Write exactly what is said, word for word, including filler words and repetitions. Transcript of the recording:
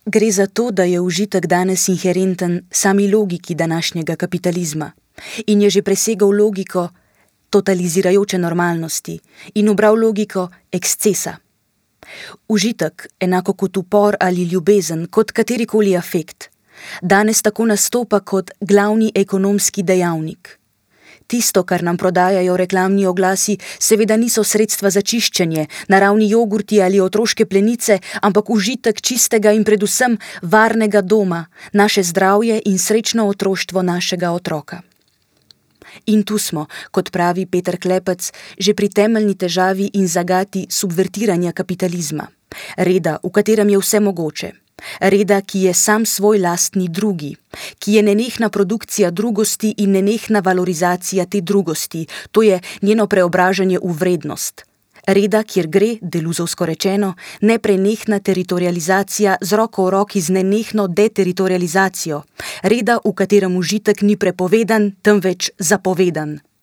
Gre za to, da je užitek danes inherenten sami logiki današnjega kapitalizma in je že presegal logiko totalizirajoče normalnosti in ubral logiko ekscesa. Užitek, enako kot upor ali ljubezen, kot katerikoli afekt, danes tako nastopa kot glavni ekonomski dejavnik. Tisto, kar nam prodajajo reklamni oglasi, seveda niso sredstva za čiščenje, naravni jogurti ali otroške plenice, ampak užitek čistega in predvsem varnega doma, naše zdravje in srečno otroštvo našega otroka. In tu smo, kot pravi Peter Klepec, že pri temeljni težavi in zagati subvertiranja kapitalizma. Reda, v katerem je vse mogoče. Reda, ki je sam svoj lastni drugi, ki je nenehna produkcija drugosti in nenehna valorizacija te drugosti, to je njeno preobražanje v vrednost. Reda, kjer gre, deluzovsko rečeno, neprenehna teritorializacija z roko v roki z nenehno deteritorializacijo. Reda, v katerem užitek ni prepovedan, temveč zapovedan.